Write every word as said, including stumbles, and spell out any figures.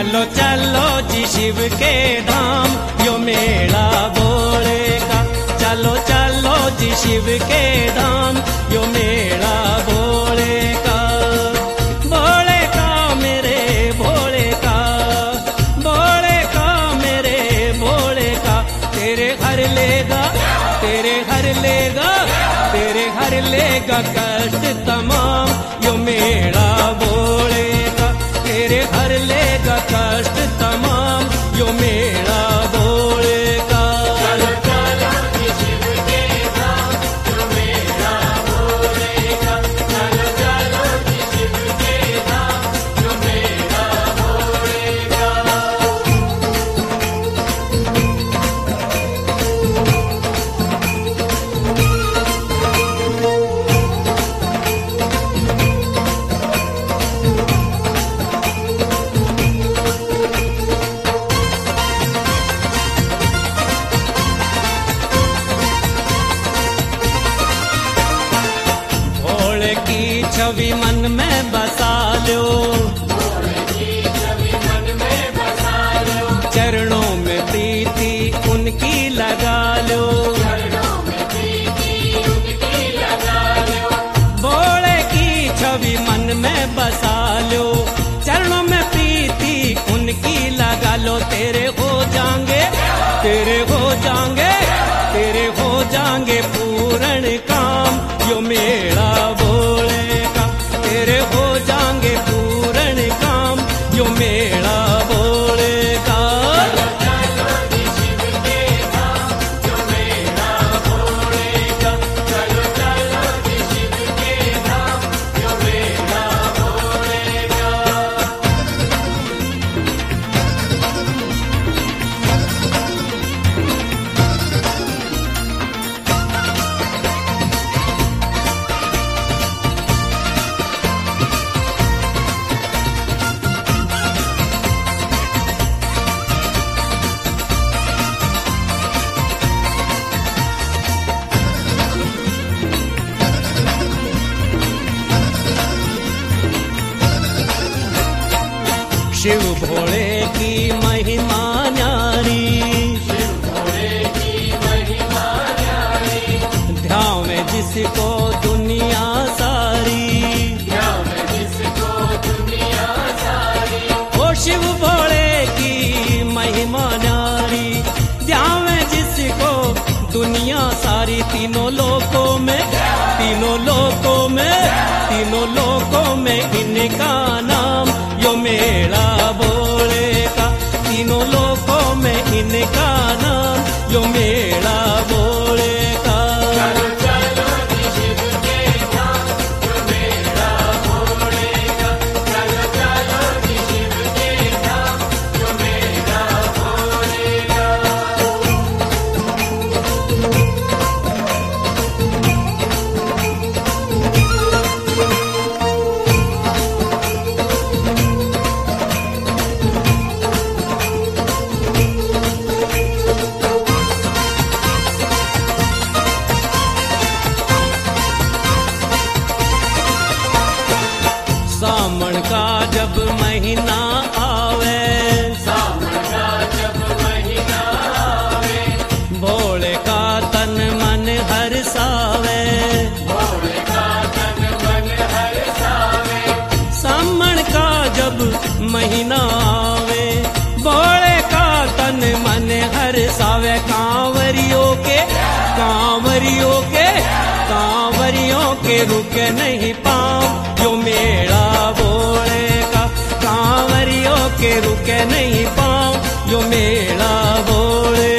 चलो चलो जी शिव के धाम, यो मेला भोले का। चलो चलो जी शिव के धाम, यो मेला भोले का। भोले का मेरे भोले का, भोले का मेरे भोले का। तेरे घर लेगा, तेरे घर लेगा, तेरे घर लेगा कष्ट तमाम, यो मेला भोले का। तेरे घर लेगा कष्ट तमाम, यो मेला भोले का। चलो चलो जी शिव के धाम, यो मेला भोले का। चलो चलो जी शिव के धाम, यो मेला भोले का। भोले की छवि मन में बसा लो, भोले की छवि मन में बसा लो। चरणों में प्रीति उनकी लगा लो। चरणों में प्रीति उनकी लगा लो। भोले की छवि मन में बसा लो, चरणों में प्रीति उनकी लगा लो। तेरे हो जाएंगे, तेरे हो जाएंगे, तेरे हो जाएंगे पूर्ण काम, यो मेला भोले का। तेरे हो जाएंगे पूर्ण काम, यो मेला भोले का। चलो चलो जी शिव के धाम, यो मेला भोले का। चलो चलो जी शिव के धाम, यो मेला भोले का। शिव भोले की महिमा न्यारी, शिव भोले की महिमा न्यारी। ध्यान में जिसको दुनिया सारी, ध्यान में जिसको दुनिया सारी। ओ शिव भोले की महिमा न्यारी, ध्यान में जिसको दुनिया सारी। तीनों लोकों में, तीनों लोकों में, तीनों लोकों में इनका नाम, यो मेला भोले का। तीनों लोकों में इनका नाम, यो मेला भोले का। चलो चलो जी शिव के धाम, यो मेला भोले का। चलो चलो जी शिव के धाम, यो मेला भोले का। सावन का जब महीना आवे, सावन का जब महीना आवे। भोले का तन मन हर्षावे। भोले का तन मन हर्षावे। सावन का जब महीना आवे, भोले का तन मन हर्षावे। कांवरियों के, कांवरियों के, कांवरियों के रुके नहीं पाँव, यो मेला भोले का। कांवरियों के रुके नहीं पाँव, यो मेला भोले